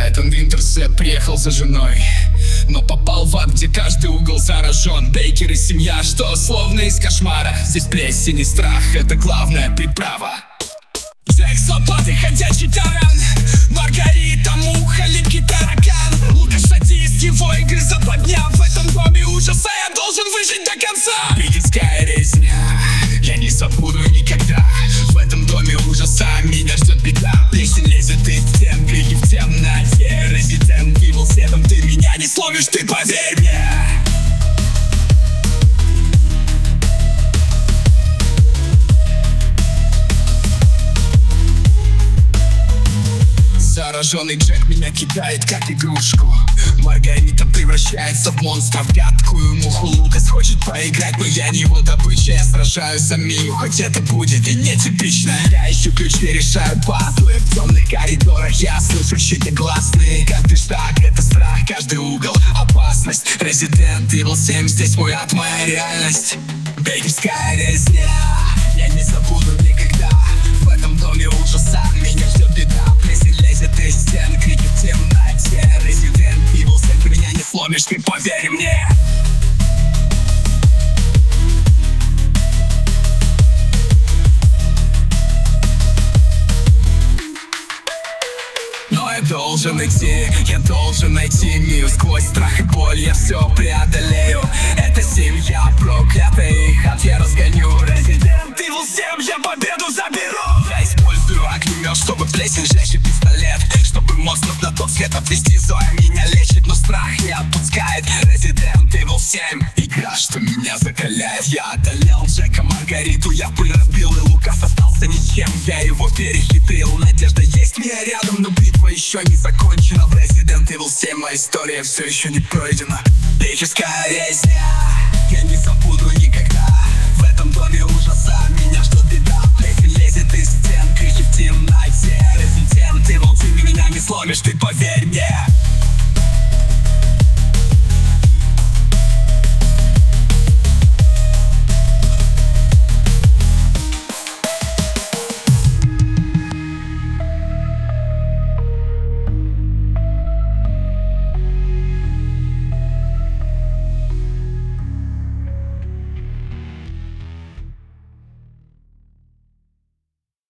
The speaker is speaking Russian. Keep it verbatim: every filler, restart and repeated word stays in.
Тайтан Винтерсет приехал за женой, но попал в ад, где каждый угол заражен. Бейкер и семья, что словно из кошмара. Здесь плесень и страх — это главная приправа. Джек с лопатой, ходячий таран, Маргарита, муха, липкий таракан. Лукаш садист, его игры западня. В этом доме ужаса я должен выжить до конца. Бельгийская резня, я не забуду никогда. В этом доме ужаса меня ждет беда. Плесень лезет из стен, крики в темноте. Resident Evil семь, ты меня не сломишь, ты поверь мне. Зараженный Джек меня кидает как игрушку. Маргарита превращается в монстра, в гадкую муху. Лукас хочет поиграть, но я не его добыча. Я сражаюсь за мию, хоть это будет и нетипично. Я ищу ключи, решаю пазлы. В темных коридорах я слышу чьи-то гласные. Каждый шаг — это страх, каждый угол — опасность. Resident Evil семь, здесь мой ад, моя реальность. Бейкерская резня, я не забуду никогда. В этом доме ужаса меня ждет беда. Плесень лезет из стен, крики в темноте. Resident Evil семь, ты меня не сломишь, ты поверь мне. Но я должен идти, я должен найти мир. Сквозь страх и боль я все преодолею. Это семья проклятая, их ад я разгоню. Resident Evil семь, я победу заберу. Я использую огнемет, чтобы плесень сжечь и пистолет. Чтобы монстров на тот свет отвести. Зоя меня лечит, но страх не отпускает. Resident Evil семь, игра, что меня закаляет. Я одолел Джека, Маргариту я пробил, и Лукас остался ничем. Я его перехитрил, надежда есть, меня рядом, но битва еще не закончена. В Resident Evil семь моя история все еще не пройдена. Бейкерская резня, я